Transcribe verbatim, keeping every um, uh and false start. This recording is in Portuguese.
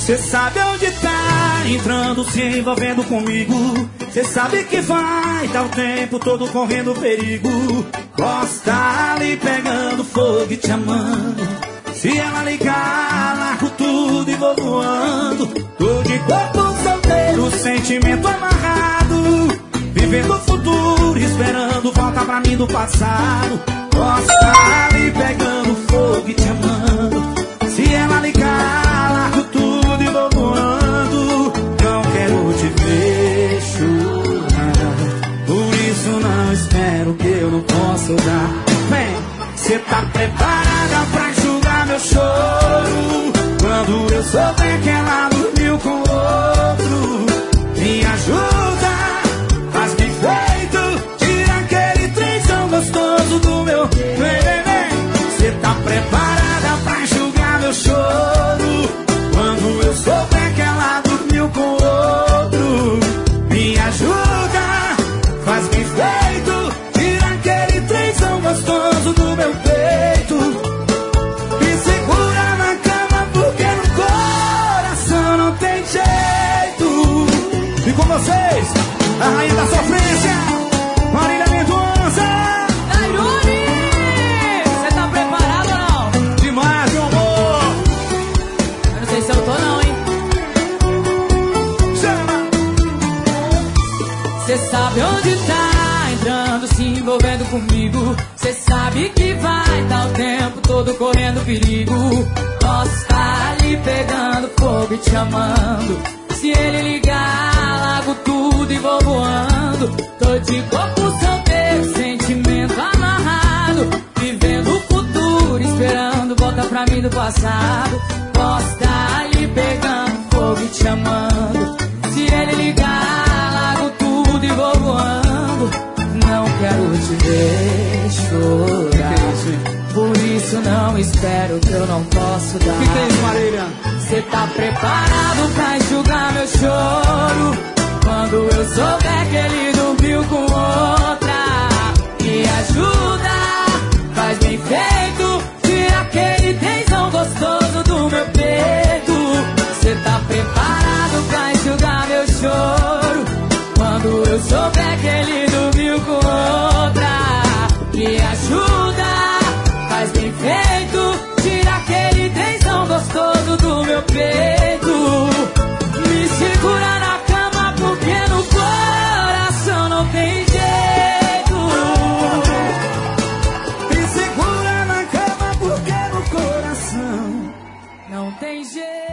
Cê sabe onde tá entrando, se envolvendo comigo. Cê sabe que vai dar o tempo todo correndo perigo. Gosta ali pegando fogo e te amando. Se ela ligar, largo tudo e vou voando. Tô de corpo solteiro, sentimento amarrado, vivendo o futuro, esperando volta pra mim do passado. Gosta ali pegando fogo e te amando. Se ela ligar, largo tudo e vou voando. Não quero te ver chorar, por isso não espero que eu não posso dar. Vem, cê tá preparada pra enxugar meu choro? Quando eu souber que ela dormiu com outro, me ajuda, faz bem feito, tira aquele trenzão gostoso do meu. Vem, vem, vem. Cê tá preparada pra enxugar meu choro? Quando eu souber que ela dormiu com outro, me ajuda, faz bem feito, tira aquele trenzão gostoso do meu peito. Me segura na cama porque no coração não tem jeito. E com vocês, a rainha da sofrência, Marília Mendonça. Tairone, você tá preparado ou não? Demais, meu amor. Eu não sei se eu tô não, hein? Chama. Cê sabe onde tá entrando, se envolvendo comigo. Cê sabe que vai dar o tempo todo correndo perigo. Posso tá ali pegando fogo e te amando. Se ele ligar, largo tudo e vou voando. Tô de corpo solteiro, sentimento amarrado, vivendo o futuro, esperando volta pra mim do passado. Posso tá ali pegando fogo e te amando. Se ele ligar, largo tudo e vou voando. Não quero te ver chorar, por isso não espero que eu não posso dar. O que tem, Marília? Cê tá preparado pra enxugar meu choro? Quando eu souber que ele dormiu com outra, me ajuda, faz bem feito, tira aquele tensão gostoso do meu peito. Cê tá preparado pra enxugar meu choro? Quando eu souber que ele dormiu com outra, me ajuda, faz bem feito, tira aquele tensão gostoso do meu peito. Me segura na cama porque no coração não tem jeito. Me segura na cama porque no coração não tem jeito.